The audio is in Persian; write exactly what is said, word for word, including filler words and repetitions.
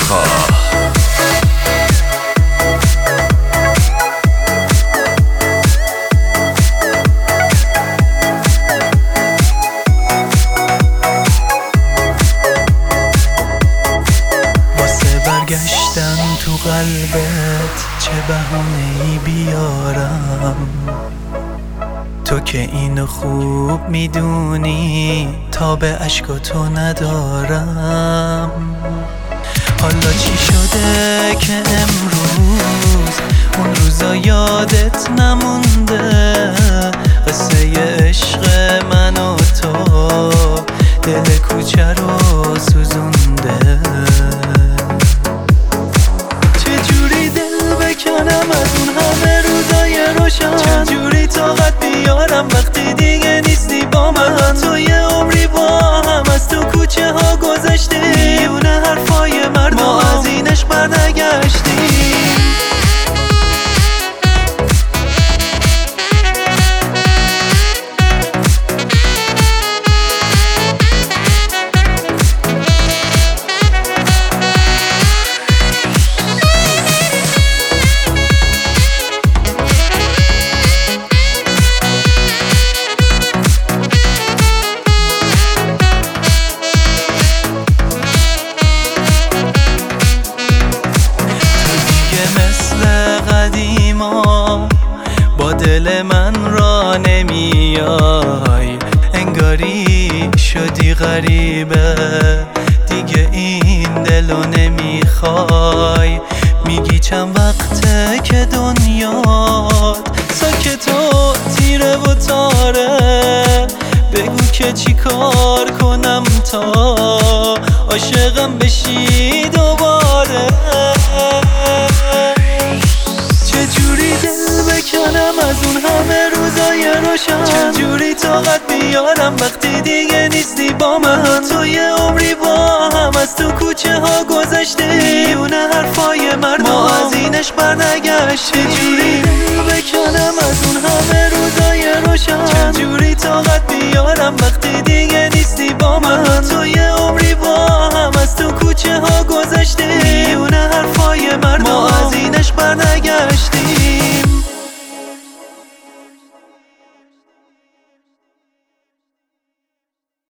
خواه. برگشتن تو قلبت چه بهونه‌ای بیارم، تو که اینو خوب میدونی تا به عشقاتو ندارم. حالا چی شده که امروز اون روزا یادت نمونده؟ قصه عشق من و تو دل کوچه رو سوزونده. کنم از اون همه روزای روشن، چجوری طاقت بیارم وقتی دیگه نیستی با من؟ تو یه عمری با هم از تو کوچه ها گذشتی، میونه حرفای مردم ما از این عشق برنگشتی. با دل من را نمیای، انگاری شدی غریبه دیگه این دلو نمیخوای. میگی چند وقته که دنیات ساکت و تیره و تاره، بگو که چی کار کنم تا عاشقم بشی دوباره. چجوری دل بکنم از اون همه روزای روشن، چجوری طاقت بیارم وقتی دیگه نیستی با من؟ تو یه عمری با هم از تو کوچه ها گذشتی، میونه حرفای مردم ما از این عشق برنگشتی.